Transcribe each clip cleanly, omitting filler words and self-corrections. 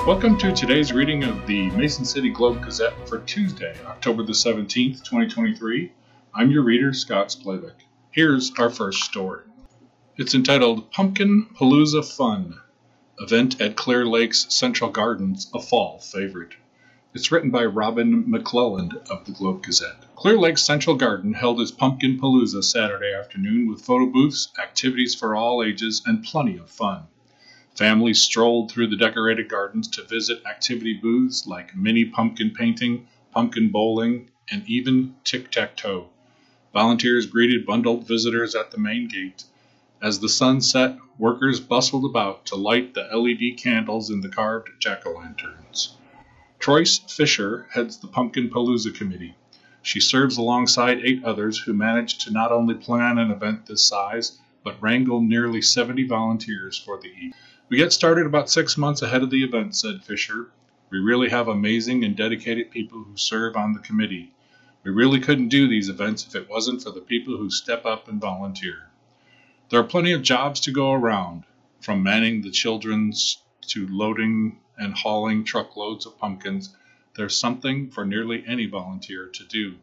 Welcome to today's reading of the Mason City Globe Gazette for Tuesday, October the 17th, 2023. I'm your reader, Scott Splavik. Here's our first story. It's entitled Pumpkin Palooza Fun, Event at Clear Lake's Central Gardens, a Fall Favorite. It's written by Robin McClelland of the Globe Gazette. Clear Lake's Central Garden held its Pumpkin Palooza Saturday afternoon with photo booths, activities for all ages, and plenty of fun. Families strolled through the decorated gardens to visit activity booths like mini pumpkin painting, pumpkin bowling, and even tic-tac-toe. Volunteers greeted bundled visitors at the main gate. As the sun set, workers bustled about to light the LED candles in the carved jack-o'-lanterns. Troyce Fisher heads the Pumpkin Palooza Committee. She serves alongside 8 others who managed to not only plan an event this size, but wrangle nearly 70 volunteers for the evening. We get started about 6 months ahead of the event, said Fisher. We really have amazing and dedicated people who serve on the committee. We really couldn't do these events if it wasn't for the people who step up and volunteer. There are plenty of jobs to go around, from manning the children's to loading and hauling truckloads of pumpkins. There's something for nearly any volunteer to do.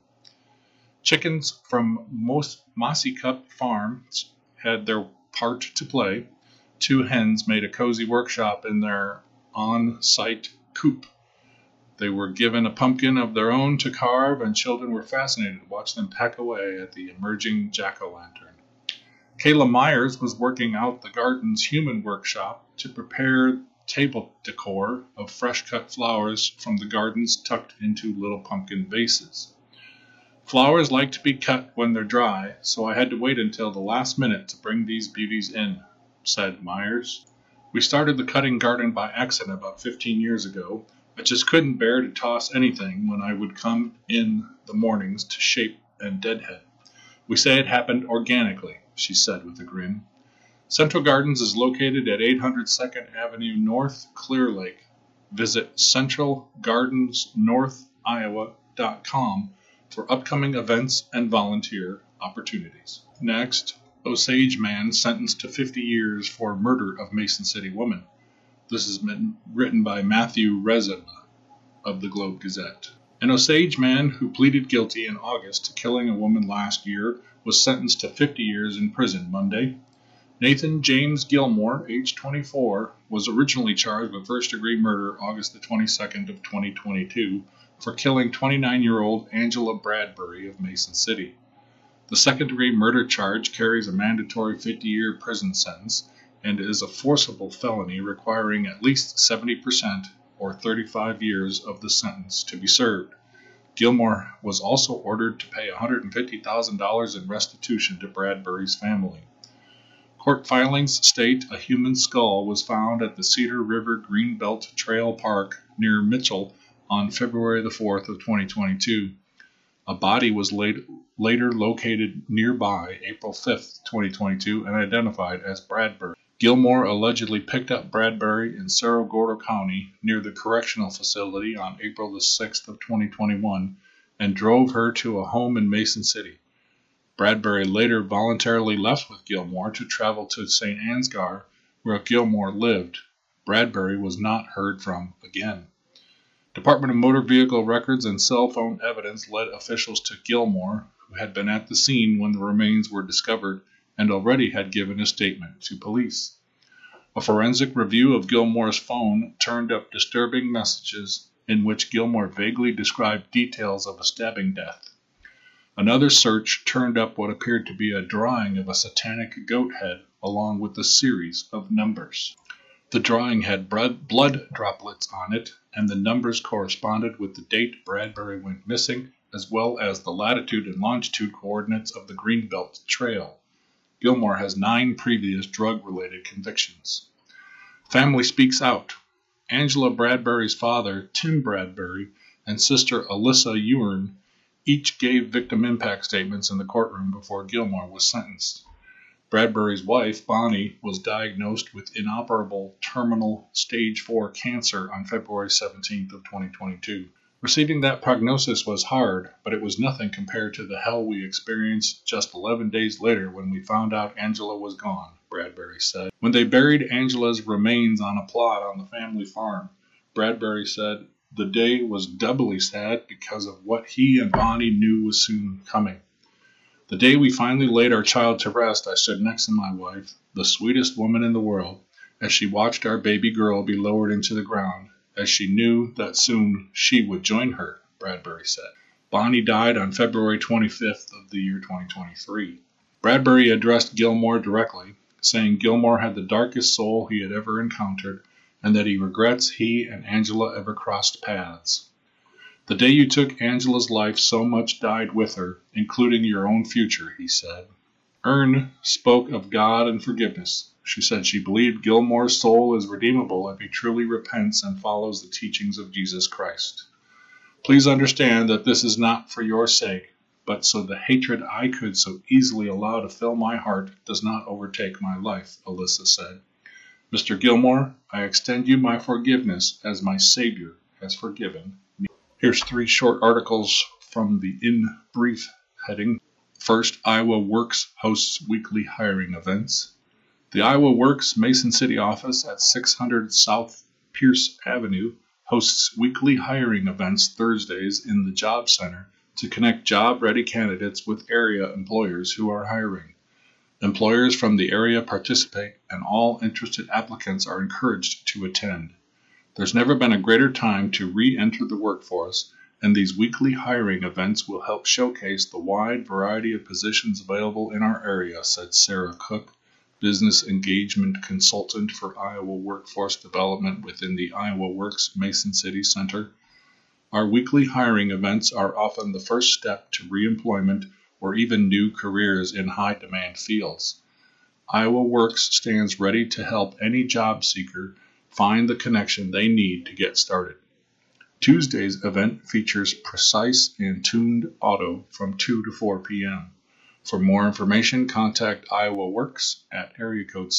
Chickens from Mossy Cup Farms had their part to play. 2 hens made a cozy workshop in their on-site coop. They were given a pumpkin of their own to carve, and children were fascinated to watch them pack away at the emerging jack-o'-lantern. Kayla Myers was working out the garden's human workshop to prepare table decor of fresh-cut flowers from the gardens tucked into little pumpkin vases. Flowers like to be cut when they're dry, so I had to wait until the last minute to bring these beauties in, said Myers. We started the cutting garden by accident about 15 years ago. I just couldn't bear to toss anything when I would come in the mornings to shape and deadhead. We say it happened organically, she said with a grin. Central Gardens is located at 800 2nd Avenue North, Clear Lake. Visit centralgardensnorthiowa.com for upcoming events and volunteer opportunities. Next, Osage man sentenced to 50 years for murder of Mason City woman. This has been written by Matthew Rezema of the Globe Gazette. An Osage man who pleaded guilty in August to killing a woman last year was sentenced to 50 years in prison Monday. Nathan James Gilmore, age 24, was originally charged with first-degree murder August the 22nd of 2022 for killing 29-year-old Angela Bradbury of Mason City. The second-degree murder charge carries a mandatory 50-year prison sentence and is a forcible felony requiring at least 70% or 35 years of the sentence to be served. Gilmore was also ordered to pay $150,000 in restitution to Bradbury's family. Court filings state a human skull was found at the Cedar River Greenbelt Trail Park near Mitchell on February the 4th of 2022. A body was later located nearby April 5th, 2022, and identified as Bradbury. Gilmore allegedly picked up Bradbury in Cerro Gordo County near the correctional facility on April the 6th of 2021 and drove her to a home in Mason City. Bradbury later voluntarily left with Gilmore to travel to St. Ansgar, where Gilmore lived. Bradbury was not heard from again. Department of Motor Vehicle records and cell phone evidence led officials to Gilmore, who had been at the scene when the remains were discovered and already had given a statement to police. A forensic review of Gilmore's phone turned up disturbing messages in which Gilmore vaguely described details of a stabbing death. Another search turned up what appeared to be a drawing of a satanic goat head along with a series of numbers. The drawing had blood droplets on it, and the numbers corresponded with the date Bradbury went missing, as well as the latitude and longitude coordinates of the Greenbelt Trail. Gilmore has 9 previous drug-related convictions. Family speaks out. Angela Bradbury's father, Tim Bradbury, and sister Alyssa Ewern each gave victim impact statements in the courtroom before Gilmore was sentenced. Bradbury's wife, Bonnie, was diagnosed with inoperable terminal stage 4 cancer on February 17th of 2022. Receiving that prognosis was hard, but it was nothing compared to the hell we experienced just 11 days later when we found out Angela was gone, Bradbury said. When they buried Angela's remains on a plot on the family farm, Bradbury said, "The day was doubly sad because of what he and Bonnie knew was soon coming. The day we finally laid our child to rest, I stood next to my wife, the sweetest woman in the world, as she watched our baby girl be lowered into the ground, as she knew that soon she would join her," Bradbury said. Bonnie died on February 25th of the year 2023. Bradbury addressed Gilmore directly, saying Gilmore had the darkest soul he had ever encountered, and that he regrets he and Angela ever crossed paths. "The day you took Angela's life, so much died with her, including your own future," he said. Ern spoke of God and forgiveness. She said she believed Gilmore's soul is redeemable if he truly repents and follows the teachings of Jesus Christ. "Please understand that this is not for your sake, but so the hatred I could so easily allow to fill my heart does not overtake my life," Alyssa said. "Mr. Gilmore, I extend you my forgiveness as my Savior has forgiven me." Here's 3 short articles from the In Brief heading. First, Iowa Works hosts weekly hiring events. The Iowa Works Mason City office at 600 South Pierce Avenue hosts weekly hiring events Thursdays in the Job Center to connect job-ready candidates with area employers who are hiring. Employers from the area participate, and all interested applicants are encouraged to attend. There's never been a greater time to re-enter the workforce, and these weekly hiring events will help showcase the wide variety of positions available in our area, said Sarah Cook, Business Engagement Consultant for Iowa Workforce Development within the Iowa Works Mason City Center. Our weekly hiring events are often the first step to reemployment or even new careers in high-demand fields. Iowa Works stands ready to help any job seeker find the connection they need to get started. Tuesday's event features Precise and Tuned Auto from 2 to 4 p.m. For more information, contact Iowa Works at area code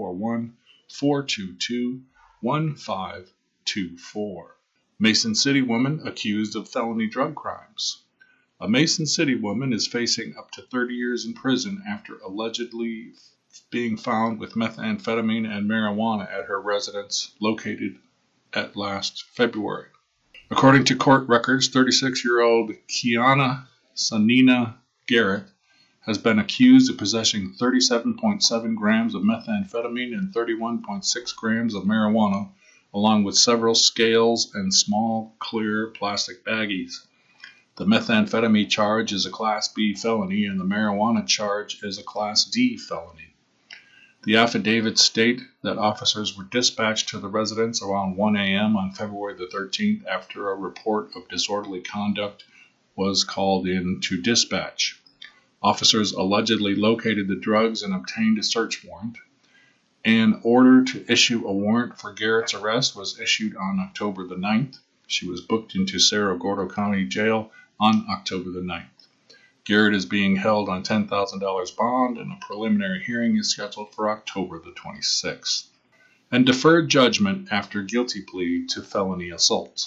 641-422-1524. Mason City woman accused of felony drug crimes. A Mason City woman is facing up to 30 years in prison after allegedly being found with methamphetamine and marijuana at her residence located at last February. According to court records, 36-year-old Kiana Sanina Garrett has been accused of possessing 37.7 grams of methamphetamine and 31.6 grams of marijuana, along with several scales and small, clear plastic baggies. The methamphetamine charge is a Class B felony, and the marijuana charge is a Class D felony. The affidavits state that officers were dispatched to the residence around 1 a.m. on February the 13th after a report of disorderly conduct was called in to dispatch. Officers allegedly located the drugs and obtained a search warrant. An order to issue a warrant for Garrett's arrest was issued on October the 9th. She was booked into Cerro Gordo County Jail on October the 9th. Garrett is being held on $10,000 bond, and a preliminary hearing is scheduled for October the 26th. And deferred judgment after guilty plea to felony assault.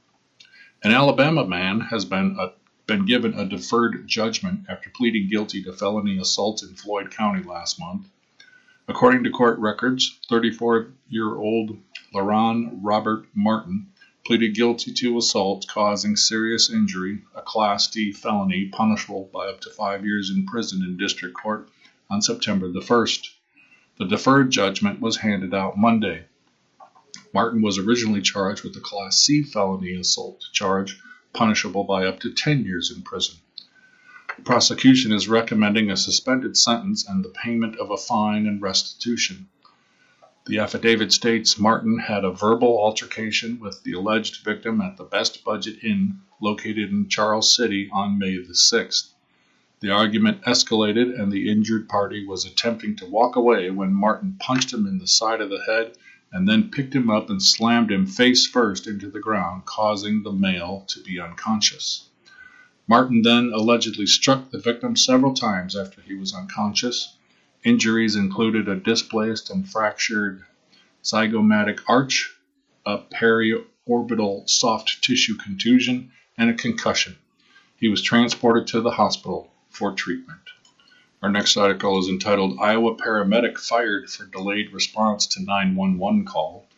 An Alabama man has been given a deferred judgment after pleading guilty to felony assault in Floyd County last month. According to court records, 34-year-old LaRon Robert Martin pleaded guilty to assault causing serious injury, a Class D felony punishable by up to 5 years in prison in district court on September the 1st. The deferred judgment was handed out Monday. Martin was originally charged with a Class C felony assault charge punishable by up to 10 years in prison. The prosecution is recommending a suspended sentence and the payment of a fine and restitution. The affidavit states Martin had a verbal altercation with the alleged victim at the Best Budget Inn located in Charles City on May the 6th. The argument escalated and the injured party was attempting to walk away when Martin punched him in the side of the head and then picked him up and slammed him face first into the ground, causing the male to be unconscious. Martin then allegedly struck the victim several times after he was unconscious. Injuries included a displaced and fractured zygomatic arch, a periorbital soft tissue contusion, and a concussion. He was transported to the hospital for treatment. Our next article is entitled Iowa Paramedic Fired for Delayed Response to 911 Call.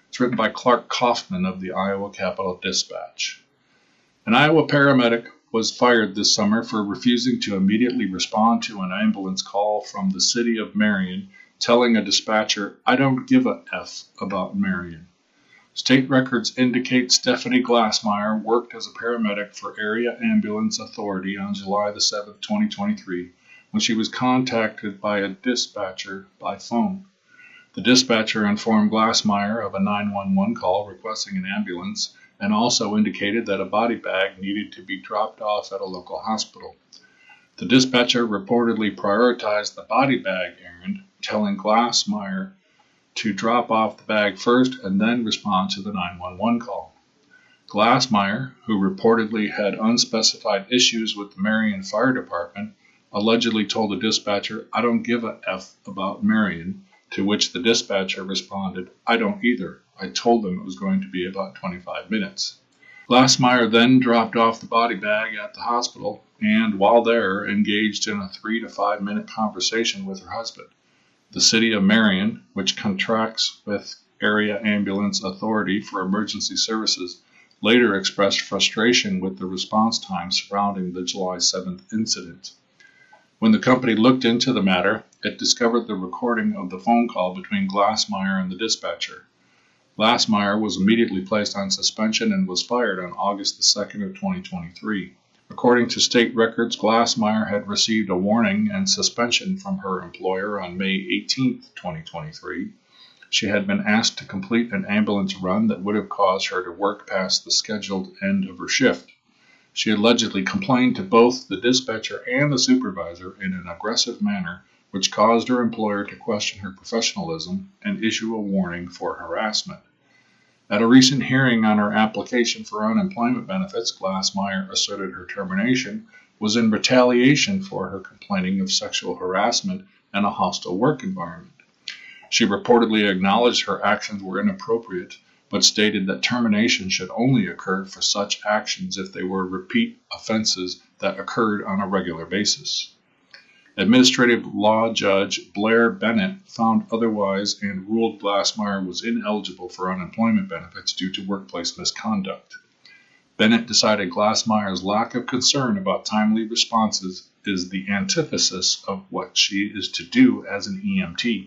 It's written by Clark Kaufman of the Iowa Capitol Dispatch. An Iowa paramedic was fired this summer for refusing to immediately respond to an ambulance call from the city of Marion, telling a dispatcher, "I don't give a F about Marion." State records indicate Stephanie Glassmeyer worked as a paramedic for Area Ambulance Authority on July the 7th, 2023, when she was contacted by a dispatcher by phone. The dispatcher informed Glassmeyer of a 911 call requesting an ambulance and also indicated that a body bag needed to be dropped off at a local hospital. The dispatcher reportedly prioritized the body bag errand, telling Glassmeyer to drop off the bag first and then respond to the 911 call. Glassmeyer, who reportedly had unspecified issues with the Marion Fire Department, allegedly told the dispatcher, "I don't give a F about Marion," to which the dispatcher responded, "I don't either. I told them it was going to be about 25 minutes. Glassmeyer then dropped off the body bag at the hospital and, while there, engaged in a 3 to 5 minute conversation with her husband. The city of Marion, which contracts with Area Ambulance Authority for emergency services, later expressed frustration with the response time surrounding the July 7th incident. When the company looked into the matter, it discovered the recording of the phone call between Glassmeyer and the dispatcher. Glassmeyer was immediately placed on suspension and was fired on August the 2nd of 2023. According to state records, Glassmeyer had received a warning and suspension from her employer on May 18, 2023. She had been asked to complete an ambulance run that would have caused her to work past the scheduled end of her shift. She allegedly complained to both the dispatcher and the supervisor in an aggressive manner, which caused her employer to question her professionalism and issue a warning for harassment. At a recent hearing on her application for unemployment benefits, Glassmeyer asserted her termination was in retaliation for her complaining of sexual harassment and a hostile work environment. She reportedly acknowledged her actions were inappropriate, but stated that termination should only occur for such actions if they were repeat offenses that occurred on a regular basis. Administrative law judge Blair Bennett found otherwise and ruled Glassmeyer was ineligible for unemployment benefits due to workplace misconduct. Bennett decided Glassmeyer's lack of concern about timely responses is the antithesis of what she is to do as an EMT.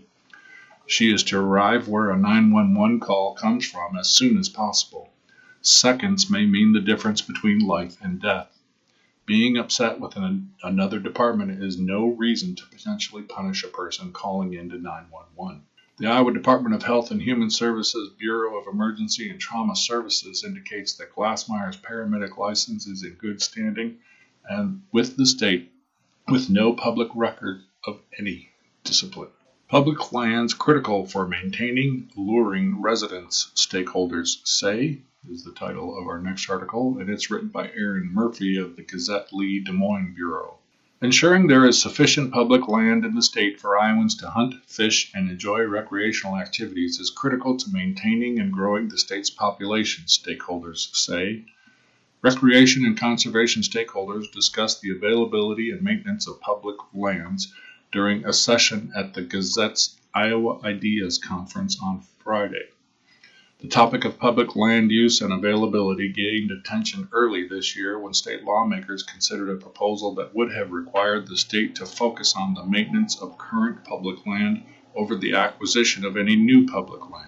She is to arrive where a 911 call comes from as soon as possible. Seconds may mean the difference between life and death. Being upset with another department is no reason to potentially punish a person calling into 911. The Iowa Department of Health and Human Services Bureau of Emergency and Trauma Services indicates that Glassmeyer's paramedic license is in good standing and with the state, with no public record of any discipline. Public lands critical for maintaining, luring residents, stakeholders say, is the title of our next article, and it's written by Aaron Murphy of the Gazette-Lee Des Moines Bureau. Ensuring there is sufficient public land in the state for Iowans to hunt, fish, and enjoy recreational activities is critical to maintaining and growing the state's population, stakeholders say. Recreation and conservation stakeholders discussed the availability and maintenance of public lands during a session at the Gazette's Iowa Ideas Conference on Friday. The topic of public land use and availability gained attention early this year when state lawmakers considered a proposal that would have required the state to focus on the maintenance of current public land over the acquisition of any new public land.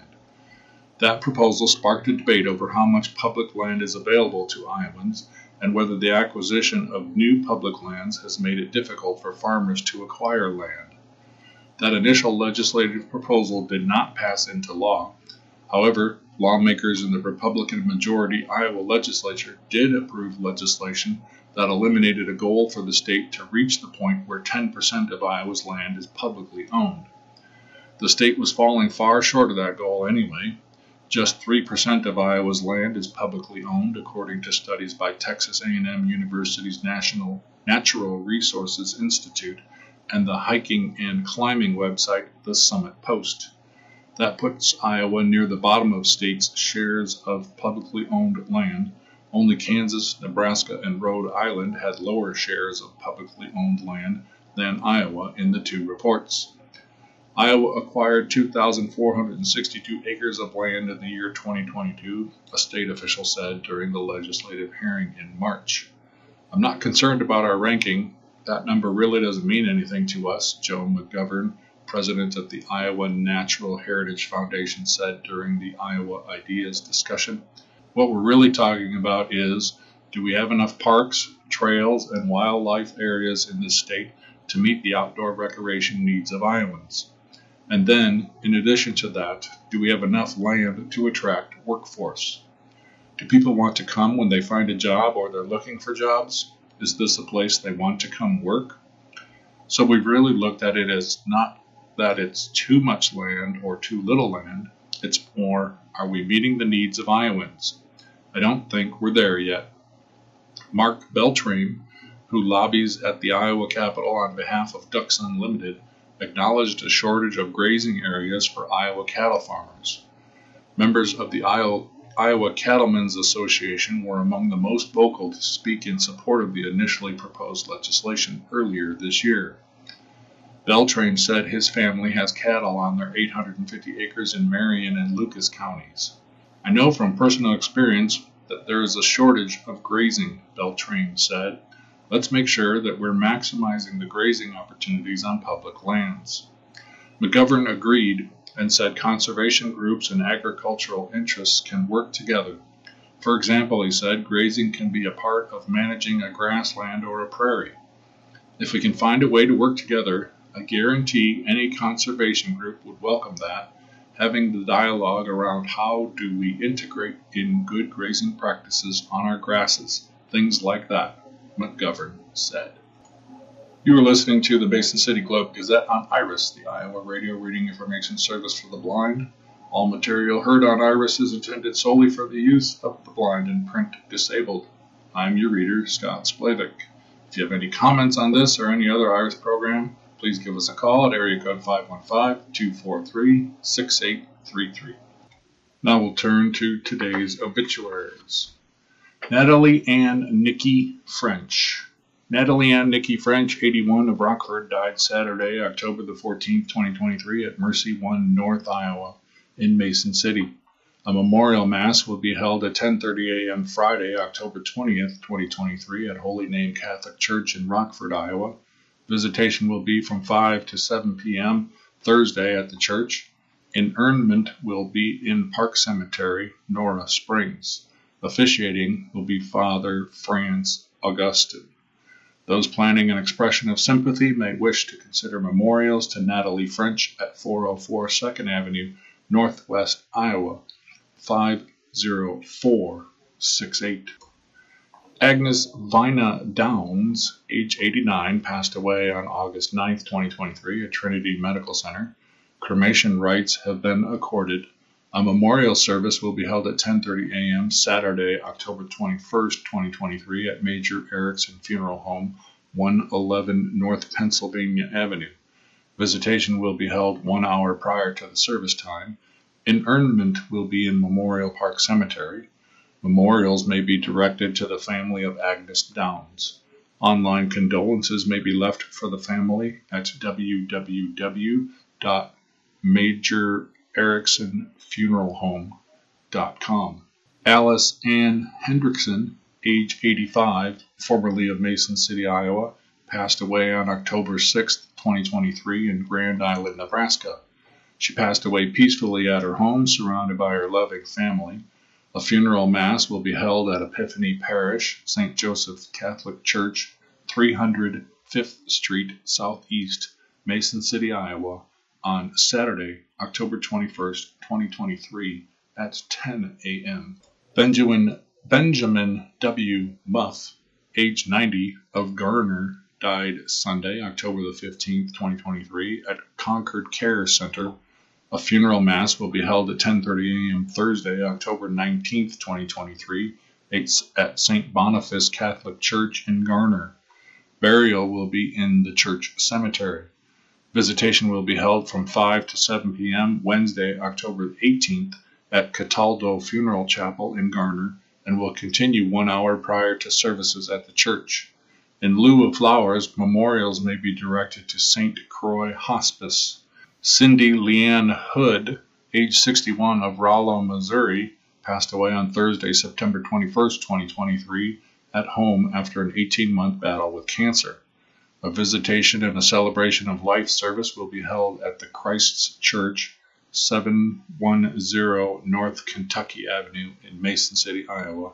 That proposal sparked a debate over how much public land is available to Iowans and whether the acquisition of new public lands has made it difficult for farmers to acquire land. That initial legislative proposal did not pass into law. However, lawmakers in the Republican majority Iowa legislature did approve legislation that eliminated a goal for the state to reach the point where 10% of Iowa's land is publicly owned. The state was falling far short of that goal anyway. Just 3% of Iowa's land is publicly owned, according to studies by Texas A&M University's Natural Resources Institute and the hiking and climbing website The Summit Post. That puts Iowa near the bottom of states' shares of publicly owned land. Only Kansas, Nebraska, and Rhode Island had lower shares of publicly owned land than Iowa in the two reports. Iowa acquired 2,462 acres of land in the year 2022, a state official said during the legislative hearing in March. I'm not concerned about our ranking. That number really doesn't mean anything to us, Joe McGovern, president of the Iowa Natural Heritage Foundation, said during the Iowa Ideas discussion. What we're really talking about is, do we have enough parks, trails, and wildlife areas in this state to meet the outdoor recreation needs of Iowans? And then, in addition to that, do we have enough land to attract workforce? Do people want to come when they find a job or they're looking for jobs? Is this a place they want to come work? So we've really looked at it as not that it's too much land or too little land. It's more, are we meeting the needs of Iowans? I don't think we're there yet. Mark Beltrame, who lobbies at the Iowa Capitol on behalf of Ducks Unlimited, acknowledged a shortage of grazing areas for Iowa cattle farmers. Members of the Iowa Cattlemen's Association were among the most vocal to speak in support of the initially proposed legislation earlier this year. Beltrame said his family has cattle on their 850 acres in Marion and Lucas counties. I know from personal experience that there is a shortage of grazing, Beltrame said. Let's make sure that we're maximizing the grazing opportunities on public lands. McGovern agreed and said conservation groups and agricultural interests can work together. For example, he said, grazing can be a part of managing a grassland or a prairie. If we can find a way to work together, I guarantee any conservation group would welcome that, having the dialogue around how do we integrate in good grazing practices on our grasses, things like that, McGovern said. You are listening to the Mason City Globe Gazette on IRIS, the Iowa Radio Reading Information Service for the Blind. All material heard on IRIS is intended solely for the use of the blind and print disabled. I'm your reader, Scott Splavik. If you have any comments on this or any other IRIS program, please give us a call at area code 515-243-6833. Now we'll turn to today's obituaries. Natalie Ann Nikki French. Natalie Ann Nikki French, 81, of Rockford, died Saturday, October the 14th, 2023 at Mercy One North, Iowa, in Mason City. A memorial mass will be held at 10:30 a.m. Friday, October 20th, 2023 at Holy Name Catholic Church in Rockford, Iowa. Visitation will be from 5 to 7 p.m. Thursday at the church. Interment will be in Park Cemetery, Nora Springs. Officiating will be Father Franz Augustin. Those planning an expression of sympathy may wish to consider memorials to Natalie French at 404 2nd Avenue, Northwest Iowa, 50468. Agnes Vina Downs, age 89, passed away on August 9, 2023 at Trinity Medical Center. Cremation rites have been accorded. A memorial service will be held at 10:30 a.m. Saturday, October 21st, 2023 at Major Erickson Funeral Home, 111 North Pennsylvania Avenue. Visitation will be held 1 hour prior to the service time. Interment will be in Memorial Park Cemetery. Memorials may be directed to the family of Agnes Downs. Online condolences may be left for the family at www.majorericksonfuneralhome.com. Alice Ann Hendrickson, age 85, formerly of Mason City, Iowa, passed away on October 6, 2023 in Grand Island, Nebraska. She passed away peacefully at her home, surrounded by her loving family. A funeral mass will be held at Epiphany Parish, St. Joseph Catholic Church, 300 5th Street Southeast, Mason City, Iowa, on Saturday, October 21st, 2023 at 10 a.m. Benjamin W. Muff, age 90, of Garner, died Sunday, October the 15th, 2023 at Concord Care Center. A funeral mass will be held at 10:30 a.m. Thursday, October 19th, 2023 at St. Boniface Catholic Church in Garner. Burial will be in the church cemetery. Visitation will be held from 5 to 7 p.m. Wednesday, October 18th at Cataldo Funeral Chapel in Garner and will continue 1 hour prior to services at the church. In lieu of flowers, memorials may be directed to St. Croix Hospice, Cindy Leanne Hood, age 61, of Rollo, Missouri, passed away on Thursday, September 21st, 2023, at home after an 18-month battle with cancer. A visitation and a celebration of life service will be held at the Christ's Church, 710 North Kentucky Avenue in Mason City, Iowa,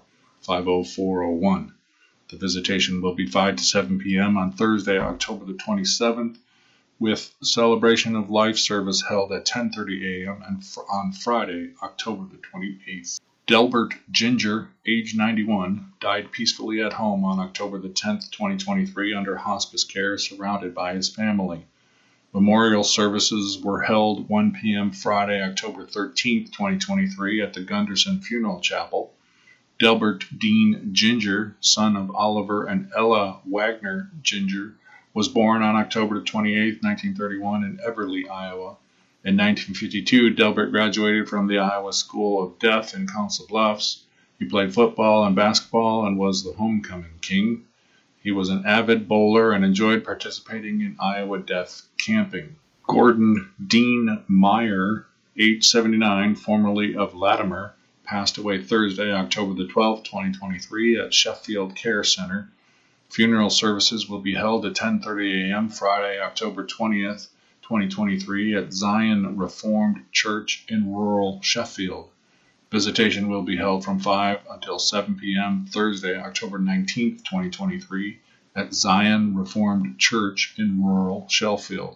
50401. The visitation will be 5 to 7 p.m. on Thursday, October the 27th, with celebration of life service held at 10:30 a.m. and on Friday, October the 28th. Delbert Ginger, age 91, died peacefully at home on October the 10th, 2023, under hospice care, surrounded by his family. Memorial services were held 1 p.m. Friday, October 13th, 2023, at the Gunderson Funeral Chapel. Delbert Dean Ginger, son of Oliver and Ella Wagner Ginger, was born on October 28, 1931, in Everly, Iowa. In 1952, Delbert graduated from the Iowa School of Deaf in Council Bluffs. He played football and basketball and was the homecoming king. He was an avid bowler and enjoyed participating in Iowa Deaf camping. Gordon Dean Meyer, age 79, formerly of Latimer, passed away Thursday, October the 12th, 2023, at Sheffield Care Center. Funeral services will be held at 10:30 a.m. Friday, October 20th, 2023, at Zion Reformed Church in rural Sheffield. Visitation will be held from 5 until 7 p.m. Thursday, October 19th, 2023, at Zion Reformed Church in rural Sheffield.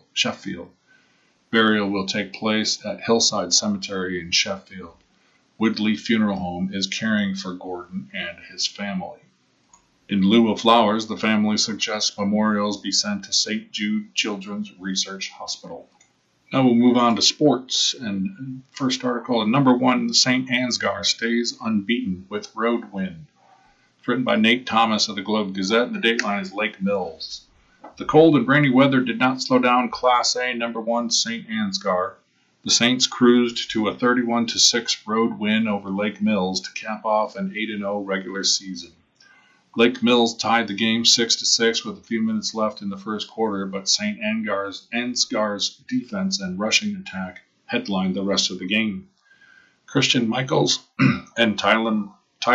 Burial will take place at Hillside Cemetery in Sheffield. Woodley Funeral Home is caring for Gordon and his family. In lieu of flowers, the family suggests memorials be sent to St. Jude Children's Research Hospital. Now we'll move on to sports. And first article, number 1, St. Ansgar stays unbeaten with road win. It's written by Nate Thomas of the Globe Gazette, and the dateline is Lake Mills. The cold and rainy weather did not slow down Class A number 1 St. Ansgar. The Saints cruised to a 31-6 road win over Lake Mills to cap off an 8-0 regular season. Lake Mills tied the game 6-6 with a few minutes left in the first quarter, but St. Ansgar's defense and rushing attack headlined the rest of the game. Christian Michaels and Tyler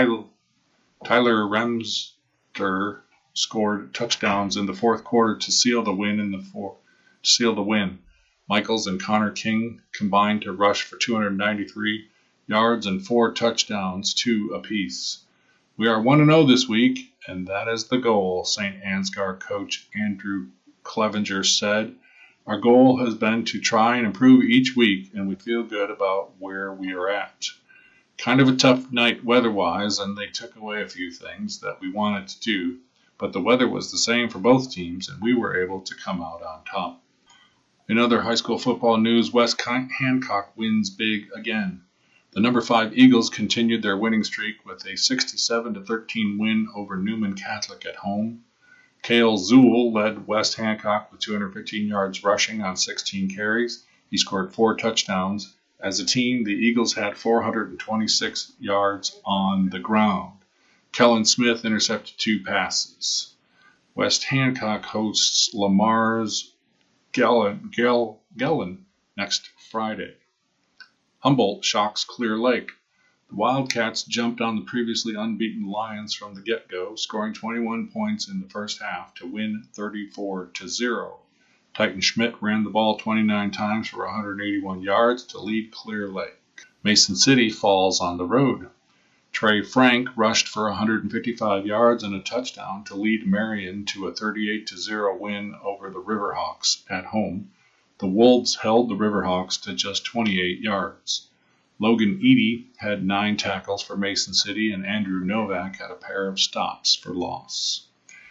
Remster scored touchdowns in the fourth quarter to seal the win. Michaels and Connor King combined to rush for 293 yards and 4 touchdowns, 2 apiece. We are 1-0 this week, and that is the goal, St. Ansgar coach Andrew Clevenger said. Our goal has been to try and improve each week, and we feel good about where we are at. Kind of a tough night weather-wise, and they took away a few things that we wanted to do, but the weather was the same for both teams, and we were able to come out on top. In other high school football news, West Hancock wins big again. The number 5 Eagles continued their winning streak with a 67-13 win over Newman Catholic at home. Cale Zool led West Hancock with 215 yards rushing on 16 carries. He scored 4 touchdowns. As a team, the Eagles had 426 yards on the ground. Kellen Smith intercepted 2 passes. West Hancock hosts Lamar's Gellin next Friday. Humboldt shocks Clear Lake. The Wildcats jumped on the previously unbeaten Lions from the get-go, scoring 21 points in the first half to win 34-0. Titan Schmidt ran the ball 29 times for 181 yards to lead Clear Lake. Mason City falls on the road. Trey Frank rushed for 155 yards and a touchdown to lead Marion to a 38-0 win over the Riverhawks at home. The Wolves held the Riverhawks to just 28 yards. Logan Eady had 9 tackles for Mason City, and Andrew Novak had a pair of stops for loss.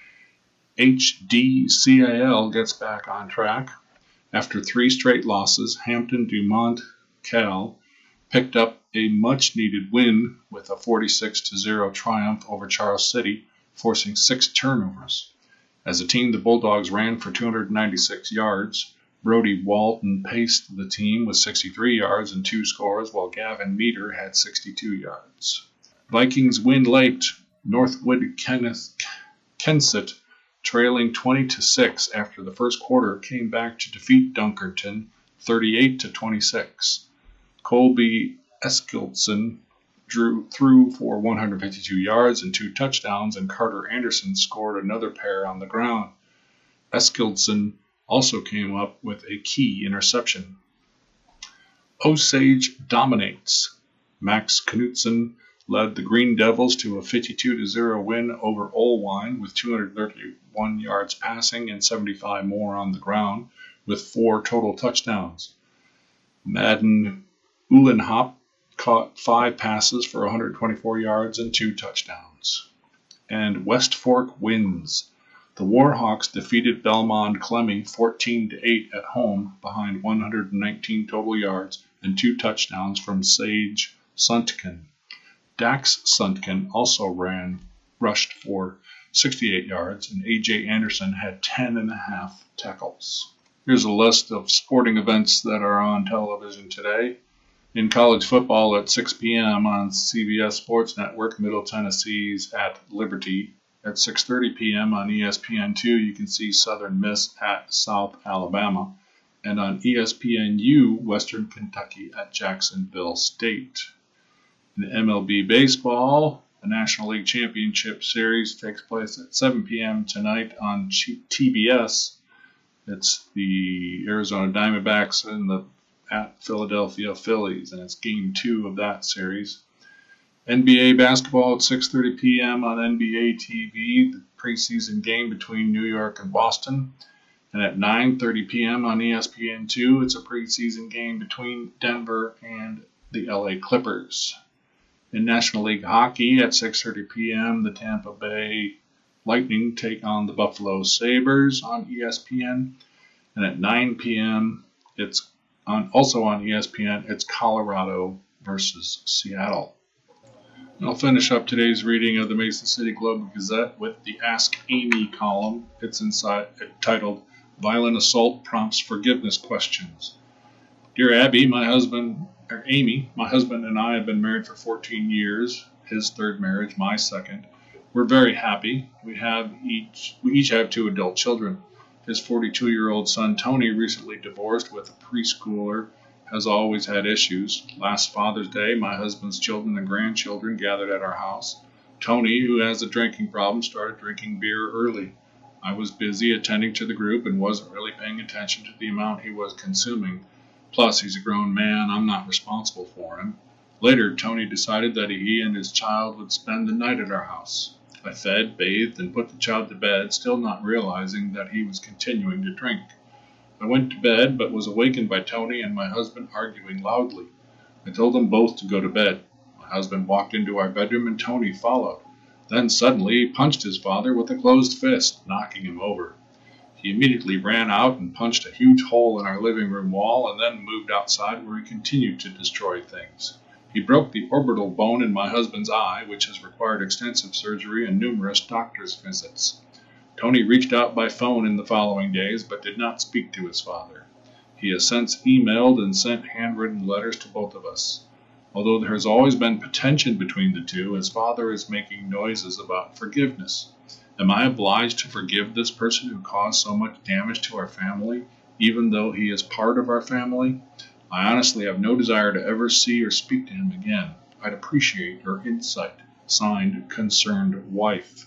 HDCAL gets back on track. After 3 straight losses, Hampton Dumont Cal picked up a much-needed win with a 46-0 triumph over Charles City, forcing 6 turnovers. As a team, the Bulldogs ran for 296 yards. Brody Walton paced the team with 63 yards and 2 scores, while Gavin Meter had 62 yards. Vikings win late. Northwood Kensett, trailing 20-6 after the first quarter, came back to defeat Dunkerton 38-26. Colby Eskildsen threw for 152 yards and 2 touchdowns, and Carter Anderson scored another pair on the ground. Eskildsen also came up with a key interception. Osage dominates. Max Knutson led the Green Devils to a 52-0 win over Olwine with 231 yards passing and 75 more on the ground, with 4 total touchdowns. Madden Uhlenhop caught 5 passes for 124 yards and 2 touchdowns. And West Fork wins. The Warhawks defeated Belmond Clemmy 14-8 at home behind 119 total yards and 2 touchdowns from Sage Suntken. Dax Suntken also rushed for 68 yards, and A.J. Anderson had 10.5 tackles. Here's a list of sporting events that are on television today. In college football at 6 p.m. on CBS Sports Network, Middle Tennessee's at Liberty. At 6:30 p.m. on ESPN2, you can see Southern Miss at South Alabama. And on ESPNU, Western Kentucky at Jacksonville State. In MLB baseball, the National League Championship Series takes place at 7 p.m. tonight on TBS. It's the Arizona Diamondbacks and the at Philadelphia Phillies, and it's Game 2 of that series. NBA basketball at 6:30 p.m. on NBA TV, the preseason game between New York and Boston. And at 9:30 p.m. on ESPN2, it's a preseason game between Denver and the LA Clippers. In National League Hockey at 6:30 p.m., the Tampa Bay Lightning take on the Buffalo Sabres on ESPN. And at 9 p.m., it's also on ESPN, it's Colorado versus Seattle. And I'll finish up today's reading of the Mason City Globe-Gazette with the Ask Amy column. It's titled Violent Assault Prompts Forgiveness Questions. Dear Abby, Amy, my husband and I have been married for 14 years, his third marriage, my second. We're very happy. We each have 2 adult children. His 42-year-old son, Tony, recently divorced with a preschooler, has always had issues. Last Father's Day, my husband's children and grandchildren gathered at our house. Tony, who has a drinking problem, started drinking beer early. I was busy attending to the group and wasn't really paying attention to the amount he was consuming. Plus, he's a grown man. I'm not responsible for him. Later, Tony decided that he and his child would spend the night at our house. I fed, bathed, and put the child to bed, still not realizing that he was continuing to drink. I went to bed, but was awakened by Tony and my husband arguing loudly. I told them both to go to bed. My husband walked into our bedroom and Tony followed. Then suddenly he punched his father with a closed fist, knocking him over. He immediately ran out and punched a huge hole in our living room wall and then moved outside where he continued to destroy things. He broke the orbital bone in my husband's eye, which has required extensive surgery and numerous doctor's visits. Tony reached out by phone in the following days, but did not speak to his father. He has since emailed and sent handwritten letters to both of us. Although there has always been tension between the two, his father is making noises about forgiveness. Am I obliged to forgive this person who caused so much damage to our family, even though he is part of our family? I honestly have no desire to ever see or speak to him again. I'd appreciate your insight. Signed, Concerned Wife.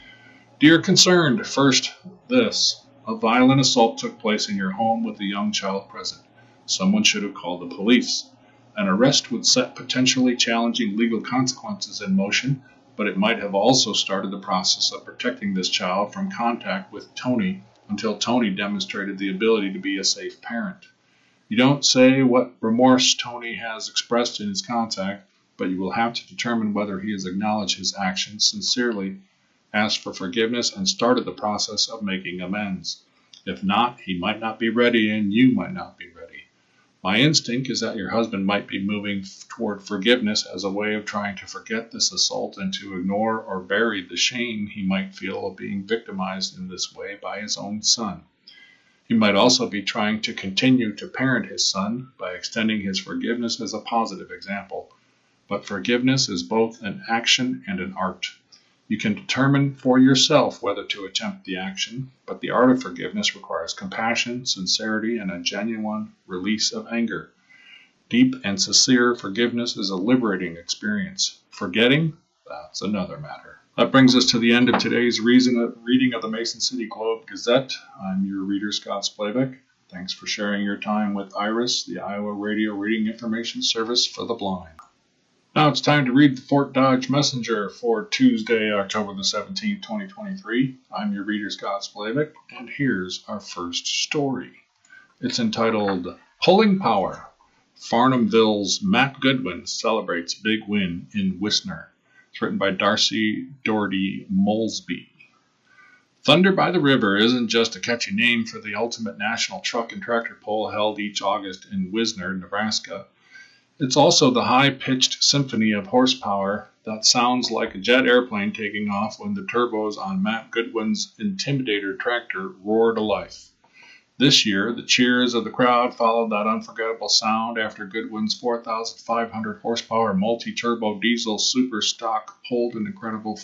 Dear Concerned, first, this. A violent assault took place in your home with a young child present. Someone should have called the police. An arrest would set potentially challenging legal consequences in motion, but it might have also started the process of protecting this child from contact with Tony until Tony demonstrated the ability to be a safe parent. You don't say what remorse Tony has expressed in his contact, but you will have to determine whether he has acknowledged his actions sincerely, asked for forgiveness, and started the process of making amends. If not, he might not be ready and you might not be ready. My instinct is that your husband might be moving toward forgiveness as a way of trying to forget this assault and to ignore or bury the shame he might feel of being victimized in this way by his own son. He might also be trying to continue to parent his son by extending his forgiveness as a positive example. But forgiveness is both an action and an art. You can determine for yourself whether to attempt the action, but the art of forgiveness requires compassion, sincerity, and a genuine release of anger. Deep and sincere forgiveness is a liberating experience. Forgetting, that's another matter. That brings us to the end of today's reading of the Mason City Globe Gazette. I'm your reader, Scott Splavik. Thanks for sharing your time with IRIS, the Iowa Radio Reading Information Service for the Blind. Now it's time to read the Fort Dodge Messenger for Tuesday, October the 17th, 2023. I'm your reader, Scott Splavik, and here's our first story. It's entitled, Pulling Power. Farnhamville's Matt Goodwin celebrates big win in Wisner. It's written by Darcy Doherty Molesby. Thunder by the River isn't just a catchy name for the ultimate national truck and tractor pull held each August in Wisner, Nebraska. It's also the high-pitched symphony of horsepower that sounds like a jet airplane taking off when the turbos on Matt Goodwin's Intimidator tractor roar to life. This year, the cheers of the crowd followed that unforgettable sound after Goodwin's 4,500 horsepower multi-turbo diesel super stock pulled an incredible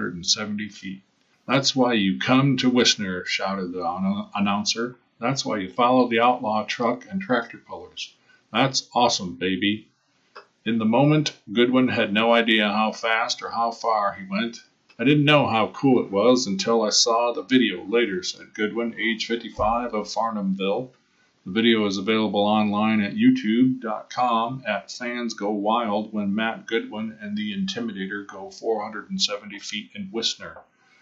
470 feet. That's why you come to Wisner, shouted the announcer. That's why you follow the outlaw truck and tractor pullers. That's awesome, baby. In the moment, Goodwin had no idea how fast or how far he went. I didn't know how cool it was until I saw the video later, said Goodwin, age 55, of Farnhamville. The video is available online at youtube.com at Fans Go Wild when Matt Goodwin and the Intimidator go 470 feet in Wisner.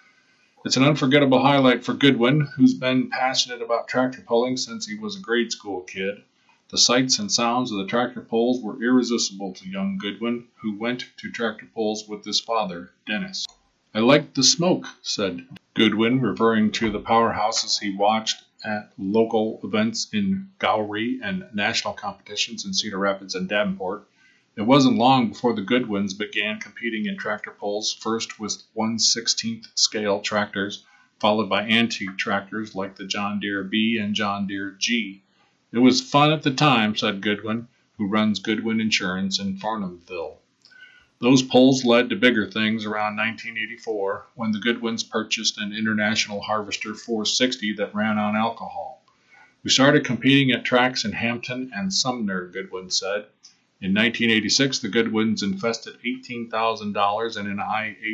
It's an unforgettable highlight for Goodwin, who's been passionate about tractor pulling since he was a grade school kid. The sights and sounds of the tractor pulls were irresistible to young Goodwin, who went to tractor pulls with his father, Dennis. I liked the smoke, said Goodwin, referring to the powerhouses he watched at local events in Gowrie and national competitions in Cedar Rapids and Davenport. It wasn't long before the Goodwins began competing in tractor pulls, first with 1/16th scale tractors, followed by antique tractors like the John Deere B and John Deere G. It was fun at the time, said Goodwin, who runs Goodwin Insurance in Farnhamville. Those pulls led to bigger things around 1984 when the Goodwins purchased an International Harvester 460 that ran on alcohol. We started competing at tracks in Hampton and Sumner, Goodwin said. In 1986, the Goodwins invested $18,000 in an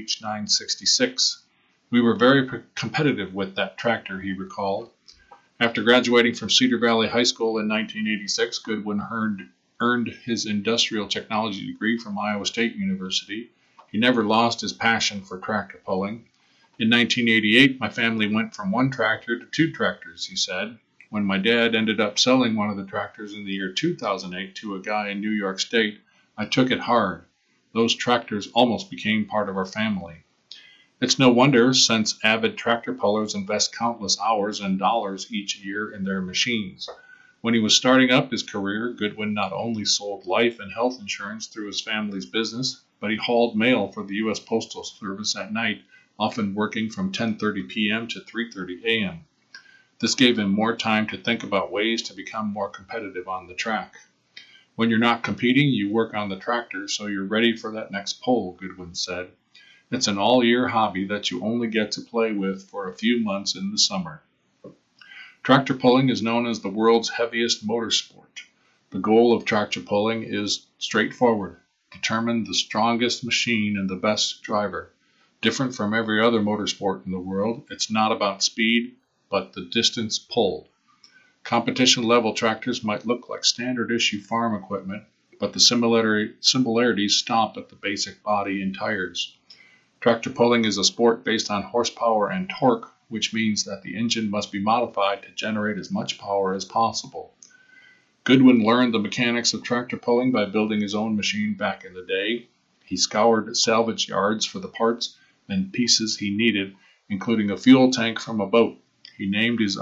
IH966. We were very competitive with that tractor, he recalled. After graduating from Cedar Valley High School in 1986, Goodwin earned his industrial technology degree from Iowa State University. He never lost his passion for tractor pulling. In 1988, my family went from one tractor to two tractors, he said. When my dad ended up selling one of the tractors in the year 2008 to a guy in New York State, I took it hard. Those tractors almost became part of our family. It's no wonder, since avid tractor pullers invest countless hours and dollars each year in their machines. When he was starting up his career, Goodwin not only sold life and health insurance through his family's business, but he hauled mail for the U.S. Postal Service at night, often working from 10:30 p.m. to 3:30 a.m. This gave him more time to think about ways to become more competitive on the track. When you're not competing, you work on the tractor so you're ready for that next pull, Goodwin said. It's an all-year hobby that you only get to play with for a few months in the summer. Tractor pulling is known as the world's heaviest motorsport. The goal of tractor pulling is straightforward: determine the strongest machine and the best driver. Different from every other motorsport in the world, it's not about speed, but the distance pulled. Competition-level tractors might look like standard-issue farm equipment, but the similarities stop at the basic body and tires. Tractor pulling is a sport based on horsepower and torque, which means that the engine must be modified to generate as much power as possible. Goodwin learned the mechanics of tractor pulling by building his own machine back in the day. He scoured salvage yards for the parts and pieces he needed, including a fuel tank from a boat. He named his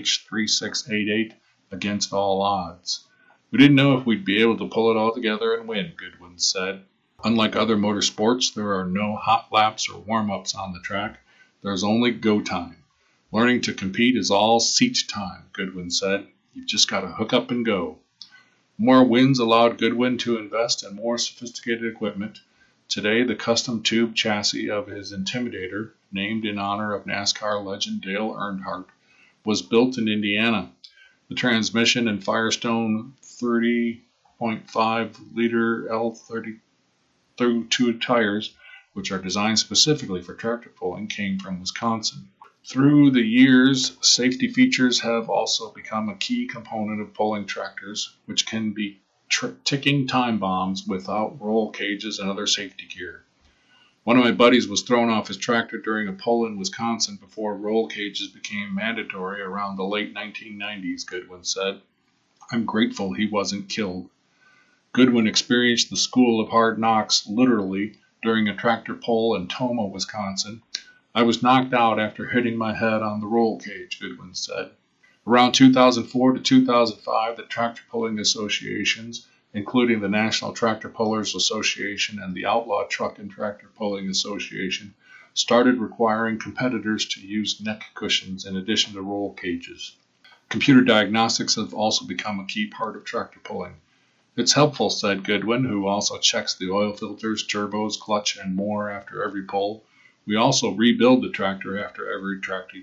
IH3688 against all odds. We didn't know if we'd be able to pull it all together and win, Goodwin said. Unlike other motorsports, there are no hot laps or warm-ups on the track. There's only go time. Learning to compete is all seat time, Goodwin said. You've just got to hook up and go. More wins allowed Goodwin to invest in more sophisticated equipment. Today, the custom tube chassis of his Intimidator, named in honor of NASCAR legend Dale Earnhardt, was built in Indiana. The transmission and Firestone 30.5-liter L32 tires, which are designed specifically for tractor pulling, came from Wisconsin. Through the years, safety features have also become a key component of pulling tractors, which can be ticking time bombs without roll cages and other safety gear. One of my buddies was thrown off his tractor during a pull in Wisconsin before roll cages became mandatory around the late 1990s, Goodwin said. I'm grateful he wasn't killed. Goodwin experienced the school of hard knocks literally during a tractor pull in Tomah, Wisconsin. I was knocked out after hitting my head on the roll cage, Goodwin said. Around 2004 to 2005, the tractor pulling associations, including the National Tractor Pullers Association and the Outlaw Truck and Tractor Pulling Association, started requiring competitors to use neck cushions in addition to roll cages. Computer diagnostics have also become a key part of tractor pulling. It's helpful, said Goodwin, who also checks the oil filters, turbos, clutch, and more after every pull. We also rebuild the tractor after every tractor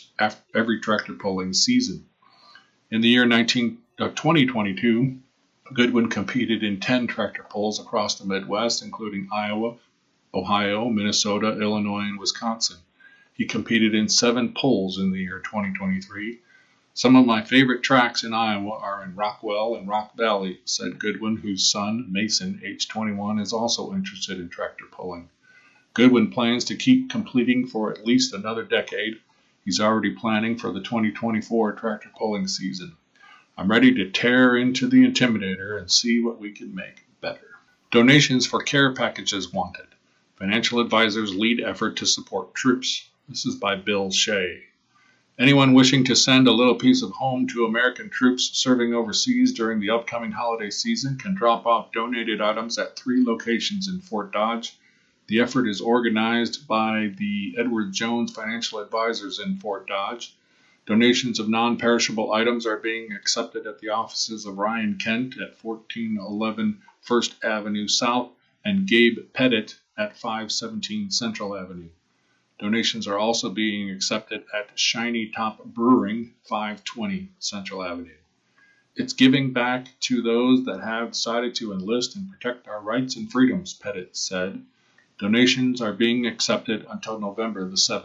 pulling season. In the year 2022, Goodwin competed in 10 tractor pulls across the Midwest, including Iowa, Ohio, Minnesota, Illinois, and Wisconsin. He competed in 7 pulls in the year 2023. Some of my favorite tracks in Iowa are in Rockwell and Rock Valley, said Goodwin, whose son, Mason, age 21, is also interested in tractor pulling. Goodwin plans to keep completing for at least another decade. He's already planning for the 2024 tractor pulling season. I'm ready to tear into the Intimidator and see what we can make better. Donations for care packages wanted. Financial advisors lead effort to support troops. This is by Bill Shea. Anyone wishing to send a little piece of home to American troops serving overseas during the upcoming holiday season can drop off donated items at 3 locations in Fort Dodge. The effort is organized by the Edward Jones Financial Advisors in Fort Dodge. Donations of non-perishable items are being accepted at the offices of Ryan Kent at 1411 First Avenue South and Gabe Pettit at 517 Central Avenue. Donations are also being accepted at Shiny Top Brewing, 520 Central Avenue. It's giving back to those that have decided to enlist and protect our rights and freedoms, Pettit said. Donations are being accepted until November the 7th.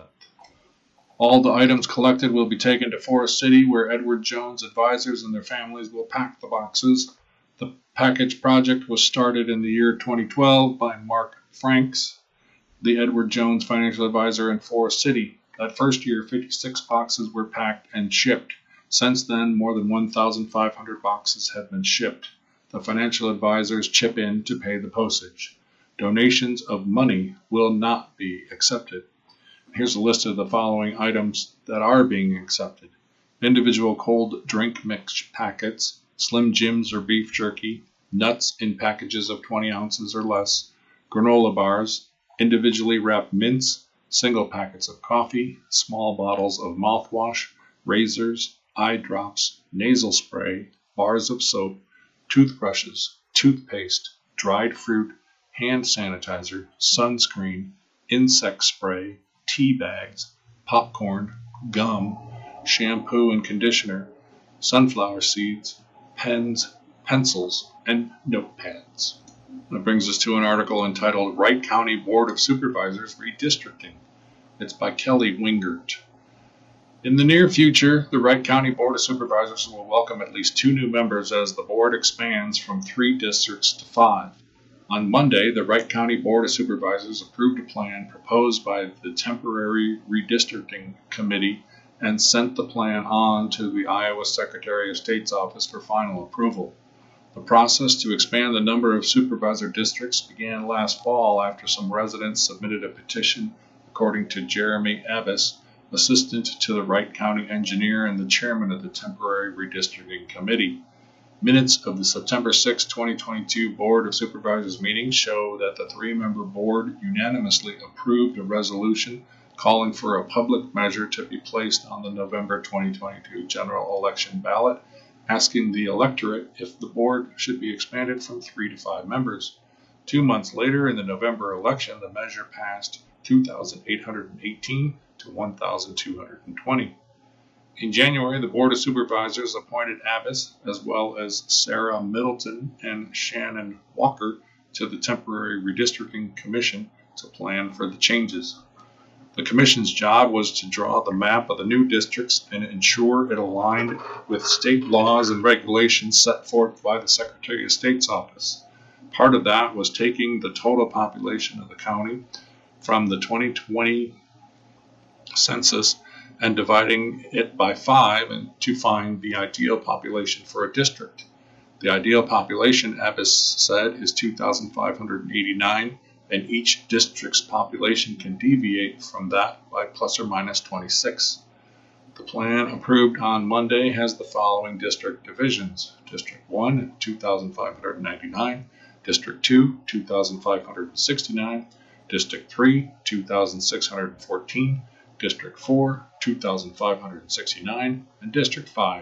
All the items collected will be taken to Forest City, where Edward Jones advisors and their families will pack the boxes. The package project was started in the year 2012 by Mark Franks, the Edward Jones financial advisor in Forest City. That first year, 56 boxes were packed and shipped. Since then, more than 1,500 boxes have been shipped. The financial advisors chip in to pay the postage. Donations of money will not be accepted. Here's a list of the following items that are being accepted. Individual cold drink mix packets, Slim Jims or beef jerky, nuts in packages of 20 ounces or less, granola bars, individually wrapped mints, single packets of coffee, small bottles of mouthwash, razors, eye drops, nasal spray, bars of soap, toothbrushes, toothpaste, dried fruit, hand sanitizer, sunscreen, insect spray, tea bags, popcorn, gum, shampoo and conditioner, sunflower seeds, pens, pencils, and notepads. That brings us to an article entitled Wright County Board of Supervisors Redistricting. It's by Kelly Wingert. In the near future, the Wright County Board of Supervisors will welcome at least 2 new members as the board expands from 3 districts to 5. On Monday, the Wright County Board of Supervisors approved a plan proposed by the Temporary Redistricting Committee and sent the plan on to the Iowa Secretary of State's office for final approval. The process to expand the number of supervisor districts began last fall after some residents submitted a petition, according to Jeremy Abbas, assistant to the Wright County engineer and the chairman of the Temporary Redistricting Committee. Minutes of the September 6, 2022 Board of Supervisors meeting show that the 3-member board unanimously approved a resolution calling for a public measure to be placed on the November 2022 general election ballot, asking the electorate if the board should be expanded from 3 to 5 members. 2 months later, in the November election, the measure passed 2,818 to 1,220. In January, the Board of Supervisors appointed Abbas, as well as Sarah Middleton and Shannon Walker, to the Temporary Redistricting Commission to plan for the changes. The commission's job was to draw the map of the new districts and ensure it aligned with state laws and regulations set forth by the Secretary of State's office. Part of that was taking the total population of the county from the 2020 census and dividing it by 5 and to find the ideal population for a district. The ideal population, Abbas said, is 2,589, and each district's population can deviate from that by plus or minus 26. The plan approved on Monday has the following district divisions: District 1, 2,599, District 2, 2,569, District 3, 2,614, District 4, 2,569, and District 5,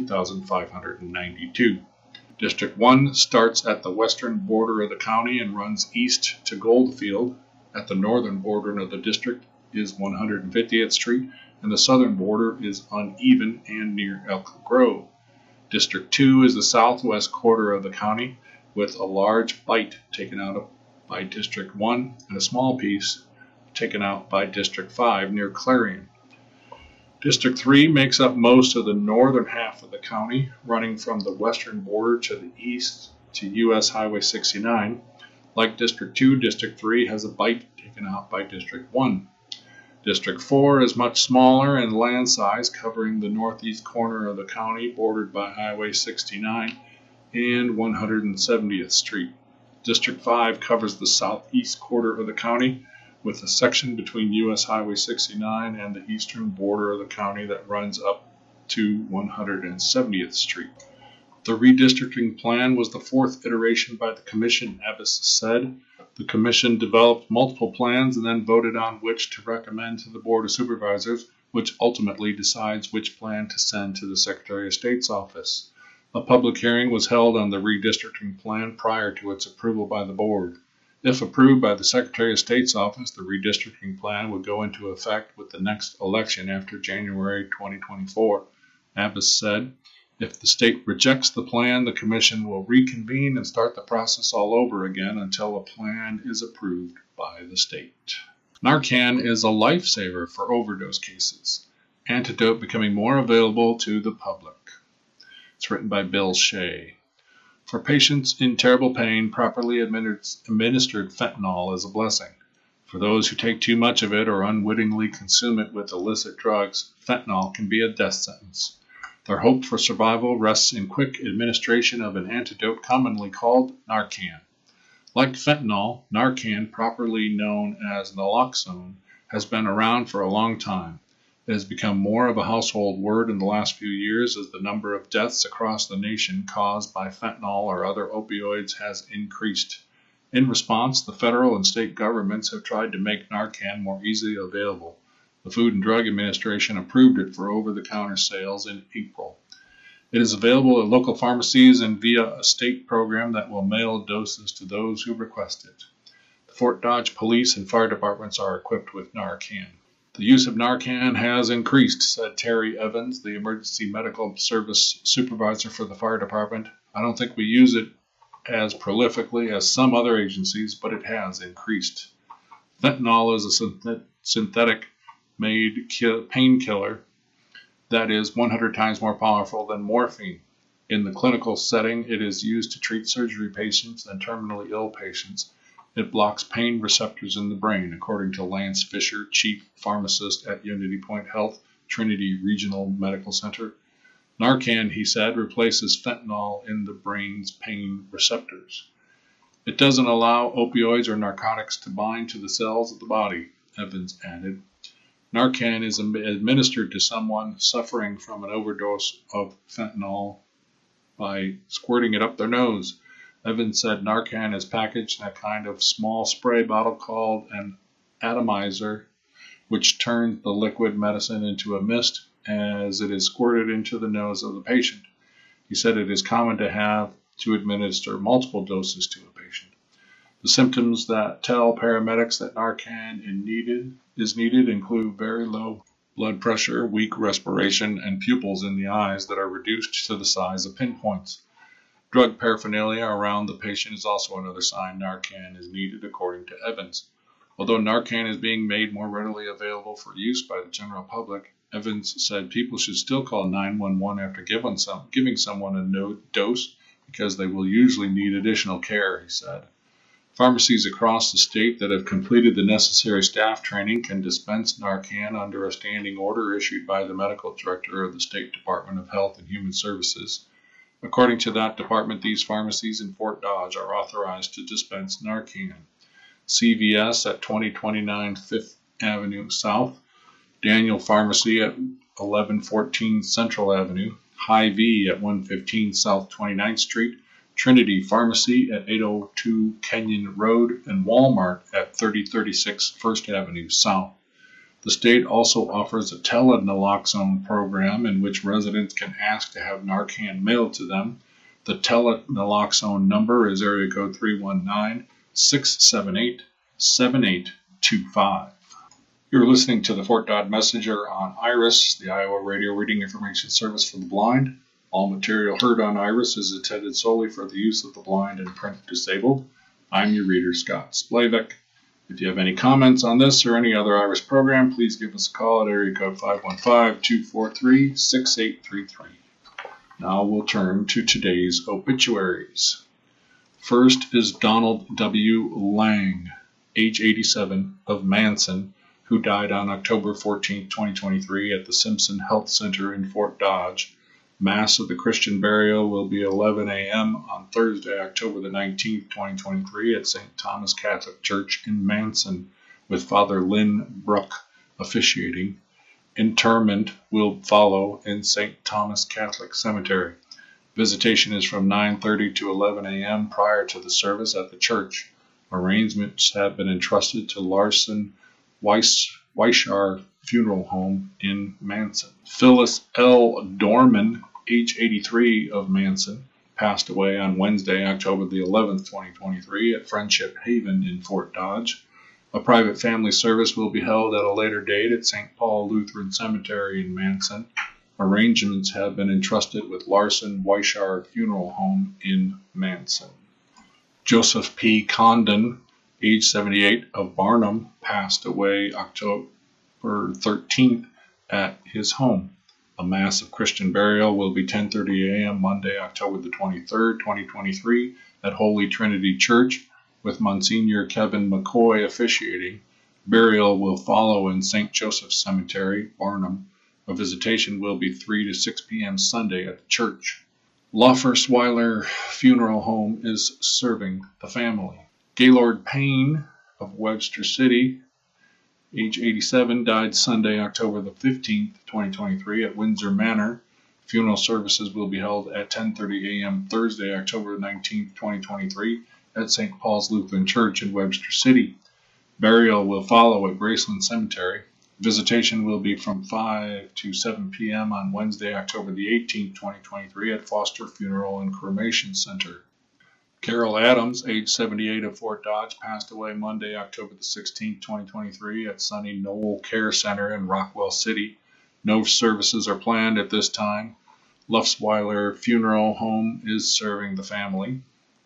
2,592. District 1 starts at the western border of the county and runs east to Goldfield. At the northern border of the district is 150th Street, and the southern border is uneven and near Elk Grove. District 2 is the southwest quarter of the county, with a large bite taken out by District 1 and a small piece taken out by District 5 near Clarion. District 3 makes up most of the northern half of the county, running from the western border to the east to U.S. Highway 69. Like District 2, District 3 has a bite taken out by District 1. District 4 is much smaller in land size, covering the northeast corner of the county, bordered by Highway 69 and 170th Street. District 5 covers the southeast quarter of the county, with a section between U.S. Highway 69 and the eastern border of the county that runs up to 170th Street. The redistricting plan was the fourth iteration by the commission, Abbas said. The commission developed multiple plans and then voted on which to recommend to the Board of Supervisors, which ultimately decides which plan to send to the Secretary of State's office. A public hearing was held on the redistricting plan prior to its approval by the board. If approved by the Secretary of State's office, the redistricting plan would go into effect with the next election after January 2024. Abbas said, if the state rejects the plan, the commission will reconvene and start the process all over again until a plan is approved by the state. Narcan is a lifesaver for overdose cases. Antidote becoming more available to the public. It's written by Bill Shea. For patients in terrible pain, properly administered fentanyl is a blessing. For those who take too much of it or unwittingly consume it with illicit drugs, fentanyl can be a death sentence. Their hope for survival rests in quick administration of an antidote commonly called Narcan. Like fentanyl, Narcan, properly known as naloxone, has been around for a long time. It has become more of a household word in the last few years as the number of deaths across the nation caused by fentanyl or other opioids has increased. In response, the federal and state governments have tried to make Narcan more easily available. The Food and Drug Administration approved it for over-the-counter sales in April. It is available at local pharmacies and via a state program that will mail doses to those who request it. The Fort Dodge Police and Fire Departments are equipped with Narcan. The use of Narcan has increased, said Terry Evans, the Emergency Medical Service Supervisor for the Fire Department. I don't think we use it as prolifically as some other agencies, but it has increased. Fentanyl is a synthetic-made painkiller that is 100 times more powerful than morphine. In the clinical setting, it is used to treat surgery patients and terminally ill patients. It blocks pain receptors in the brain, according to Lance Fisher, chief pharmacist at Unity Point Health, Trinity Regional Medical Center. Narcan, he said, replaces fentanyl in the brain's pain receptors. It doesn't allow opioids or narcotics to bind to the cells of the body, Evans added. Narcan is administered to someone suffering from an overdose of fentanyl by squirting it up their nose. Evans said Narcan is packaged in a kind of small spray bottle called an atomizer, which turns the liquid medicine into a mist as it is squirted into the nose of the patient. He said it is common to have to administer multiple doses to a patient. The symptoms that tell paramedics that Narcan is needed include very low blood pressure, weak respiration, and pupils in the eyes that are reduced to the size of pinpoints. Drug paraphernalia around the patient is also another sign Narcan is needed, according to Evans. Although Narcan is being made more readily available for use by the general public, Evans said people should still call 911 after giving someone a dose because they will usually need additional care, he said. Pharmacies across the state that have completed the necessary staff training can dispense Narcan under a standing order issued by the medical director of the State Department of Health and Human Services. According to that department, these pharmacies in Fort Dodge are authorized to dispense Narcan. CVS at 2029 5th Avenue South, Daniel Pharmacy at 1114 Central Avenue, Hy-Vee at 115 South 29th Street, Trinity Pharmacy at 802 Kenyon Road, and Walmart at 3036 First Avenue South. The state also offers a telenaloxone program in which residents can ask to have Narcan mailed to them. The telenaloxone number is area code 319-678-7825. You're listening to the Fort Dodge Messenger on IRIS, the Iowa Radio Reading Information Service for the Blind. All material heard on IRIS is intended solely for the use of the blind and print disabled. I'm your reader, Scott Splavik. If you have any comments on this or any other IRIS program, please give us a call at area code 515-243-6833. Now we'll turn to today's obituaries. First is Donald W. Lang, age 87, of Manson, who died on October 14, 2023 at the Simpson Health Center in Fort Dodge. Mass of the Christian burial will be 11 a.m. on Thursday, October the 19th, 2023 at St. Thomas Catholic Church in Manson, with Father Lynn Bruck officiating. Interment will follow in St. Thomas Catholic Cemetery. Visitation is from 9:30 to 11 a.m. prior to the service at the church. Arrangements have been entrusted to Larson Weishar Funeral Home in Manson. Phyllis L. Dorman, age 83, of Manson, passed away on Wednesday, October the 11th, 2023 at Friendship Haven in Fort Dodge. A private family service will be held at a later date at St. Paul Lutheran Cemetery in Manson. Arrangements have been entrusted with Larson Weishar Funeral Home in Manson. Joseph P. Condon, age 78, of Barnum, passed away October 13th at his home. A mass of Christian burial will be 10:30 a.m. Monday, October the 23rd, 2023 at Holy Trinity Church, with Monsignor Kevin McCoy officiating. Burial will follow in St. Joseph's Cemetery, Barnum. A visitation will be 3 to 6 p.m. Sunday at the church. Laufersweiler Funeral Home is serving the family. Gaylord Payne of Webster City, age 87, died Sunday, October the 15th, 2023 at Windsor Manor. Funeral services will be held at 10:30 a.m. Thursday, October 19th, 2023 at St. Paul's Lutheran Church in Webster City. Burial will follow at Graceland Cemetery. Visitation will be from 5 to 7 p.m. on Wednesday, October the 18th, 2023 at Foster Funeral and Cremation Center. Carol Adams, age 78, of Fort Dodge, passed away Monday, October the 16th, 2023 at Sunny Knoll Care Center in Rockwell City. No services are planned at this time. Lufsweiler Funeral Home is serving the family.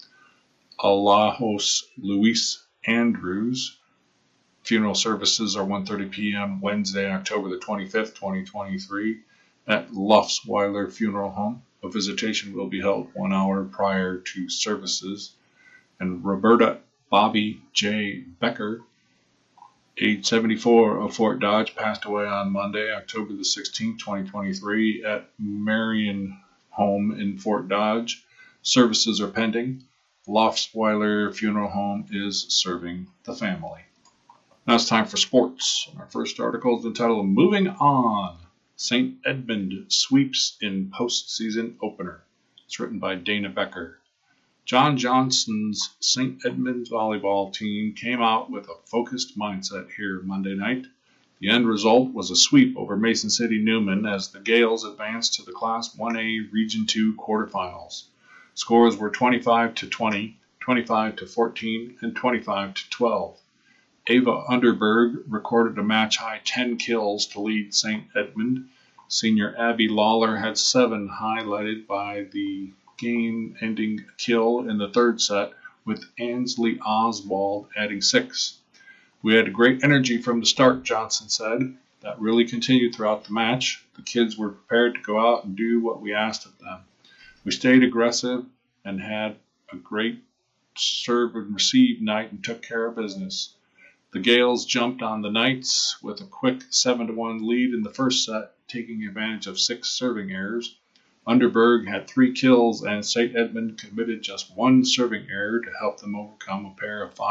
Alajos Luis Andrews. Funeral services are 1:30 p.m. Wednesday, October the 25th, 2023 at Lufsweiler Funeral Home. A visitation will be held 1 hour prior to services. And Roberta Bobby J. Becker, age 74, of Fort Dodge, passed away on Monday, October the 16th, 2023 at Marion Home in Fort Dodge. Services are pending. Loftsweiler Funeral Home is serving the family. Now it's time for sports. Our first article is entitled Moving On. St. Edmund sweeps in postseason opener. It's written by Dana Becker. John Johnson's St. Edmunds volleyball team came out with a focused mindset here Monday night. The end result was a sweep over Mason City Newman as the Gales advanced to the Class 1A Region 2 quarterfinals. Scores were 25-20, 25-14, and 25-12. Ava Underberg recorded a match-high 10 kills to lead St. Edmund. Senior Abby Lawler had 7, highlighted by the game-ending kill in the third set, with Ansley Oswald adding 6. We had great energy from the start, Johnson said. That really continued throughout the match. The kids were prepared to go out and do what we asked of them. We stayed aggressive and had a great serve and receive night and took care of business. The Gales jumped on the Knights with a quick 7-1 lead in the first set, taking advantage of 6 serving errors. Underberg had 3 kills, and St. Edmund committed just 1 serving error to help them overcome a pair of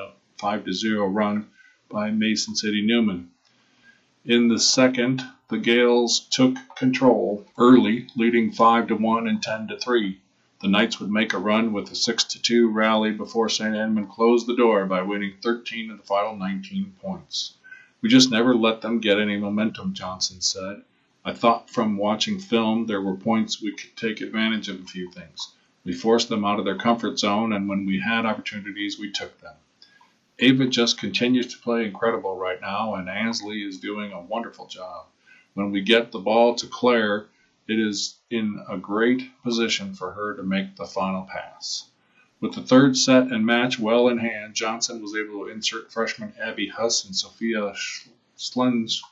5-0 run by Mason City Newman. In the second, the Gales took control early, leading 5-1 and 10-3. The Knights would make a run with a 6-2 rally before St. Edmund closed the door by winning 13 of the final 19 points. We just never let them get any momentum, Johnson said. I thought from watching film there were points we could take advantage of a few things. We forced them out of their comfort zone, and when we had opportunities, we took them. Ava just continues to play incredible right now, and Ansley is doing a wonderful job. When we get the ball to Claire, it is in a great position for her to make the final pass. With the third set and match well in hand, Johnson was able to insert freshman Abby Huss and Sophia Slens.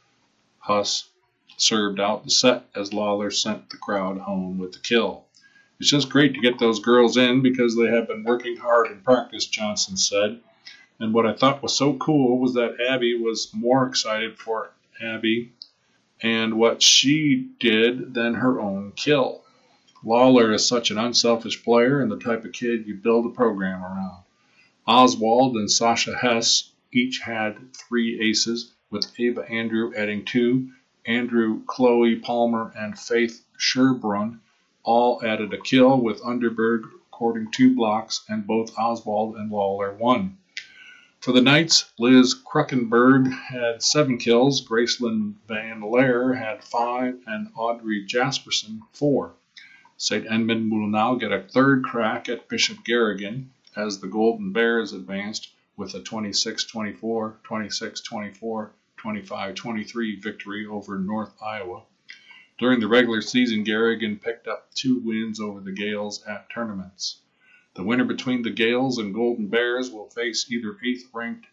Huss served out the set as Lawler sent the crowd home with the kill. It's just great to get those girls in because they have been working hard in practice, Johnson said. And what I thought was so cool was that Abby was more excited for Abby and what she did than her own kill. Lawler is such an unselfish player and the type of kid you build a program around. Oswald and Sasha Hess each had 3 aces, with Ava Andrew adding 2. Andrew, Chloe Palmer, and Faith Sherbrun all added a kill, with Underberg recording 2 blocks, and both Oswald and Lawler won. For the Knights, Liz Kruckenberg had 7 kills, Gracelyn Van Laer had 5, and Audrey Jasperson 4. St. Edmund will now get a third crack at Bishop Garrigan as the Golden Bears advanced with a 26-24, 26-24, 25-23 victory over North Iowa. During the regular season, Garrigan picked up 2 wins over the Gales at tournaments. The winner between the Gales and Golden Bears will face either 8th-ranked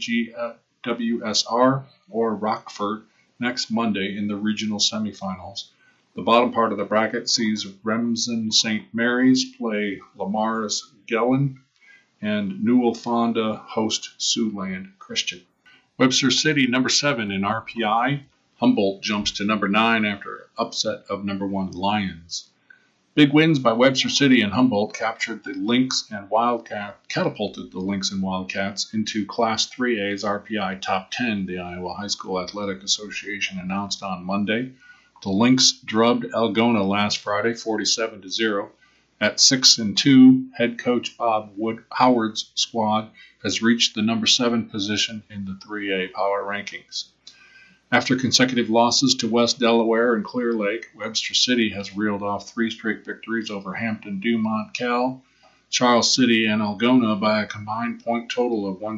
AGWSR or Rockford next Monday in the regional semifinals. The bottom part of the bracket sees Remsen St. Mary's play Lamar's Gellin and Newell Fonda host Siouxland Christian. Webster City, number 7 in RPI. Humboldt jumps to number 9 after upset of number 1 Lions. Big wins by Webster City and Humboldt captured the Lynx and catapulted the Lynx and Wildcats into Class 3A's RPI Top 10, the Iowa High School Athletic Association announced on Monday. The Lynx drubbed Algona last Friday 47-0. At 6-2, head coach Bob Howard's squad has reached the number 7 position in the 3A power rankings. After consecutive losses to West Delaware and Clear Lake, Webster City has reeled off 3 straight victories over Hampton, Dumont, Cal, Charles City, and Algona by a combined point total of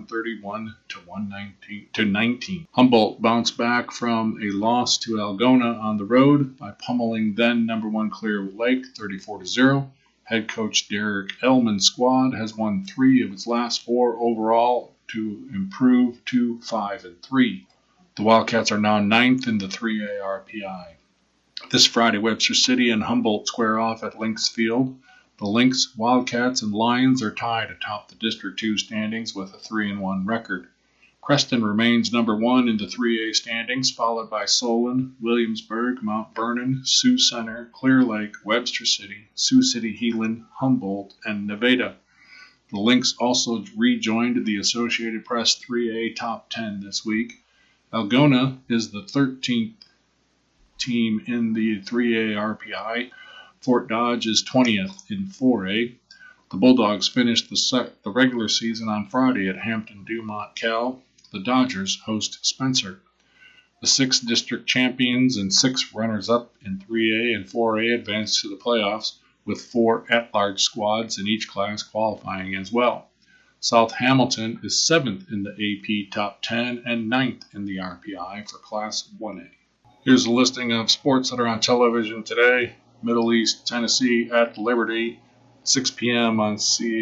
131-19. Humboldt bounced back from a loss to Algona on the road by pummeling then number 1 Clear Lake 34-0. Head coach Derek Ellman's squad has won 3 of its last 4 overall to improve to 5-3. The Wildcats are now 9th in the 3A RPI. This Friday, Webster City and Humboldt square off at Lynx Field. The Lynx, Wildcats, and Lions are tied atop the District 2 standings with a 3-1 record. Creston remains number 1 in the 3A standings, followed by Solon, Williamsburg, Mount Vernon, Sioux Center, Clear Lake, Webster City, Sioux City Heelan, Humboldt, and Nevada. The Lynx also rejoined the Associated Press 3A Top 10 this week. Algona is the 13th team in the 3A RPI. Fort Dodge is 20th in 4A. The Bulldogs finished the regular season on Friday at Hampton Dumont Cal. The Dodgers host Spencer. The 6 district champions and 6 runners-up in 3A and 4A advanced to the playoffs, with 4 at-large squads in each class qualifying as well. South Hamilton is 7th in the AP Top 10 and 9th in the RPI for Class 1A. Here's a listing of sports that are on television today. Middle East Tennessee at Liberty, 6 p.m. on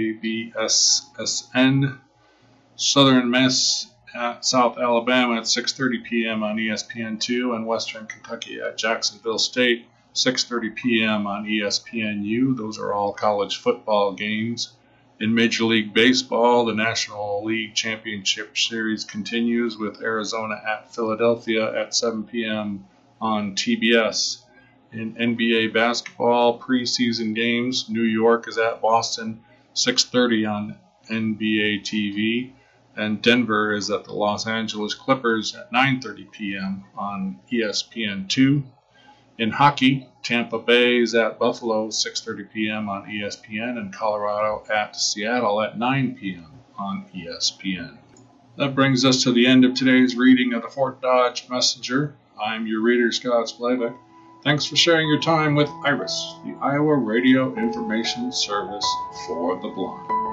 CBSSN. Southern Miss at South Alabama at 6:30 p.m. on ESPN2, and Western Kentucky at Jacksonville State, 6:30 p.m. on ESPNU. Those are all college football games. In Major League Baseball, the National League Championship Series continues with Arizona at Philadelphia at 7 p.m. on TBS. In NBA basketball preseason games, New York is at Boston, 6:30 on NBA TV, and Denver is at the Los Angeles Clippers at 9:30 p.m. on ESPN2. In hockey, Tampa Bay is at Buffalo, 6:30 p.m. on ESPN, and Colorado at Seattle at 9 p.m. on ESPN. That brings us to the end of today's reading of the Fort Dodge Messenger. I'm your reader, Scott Splavek. Thanks for sharing your time with IRIS, the Iowa Radio Information Service for the Blind.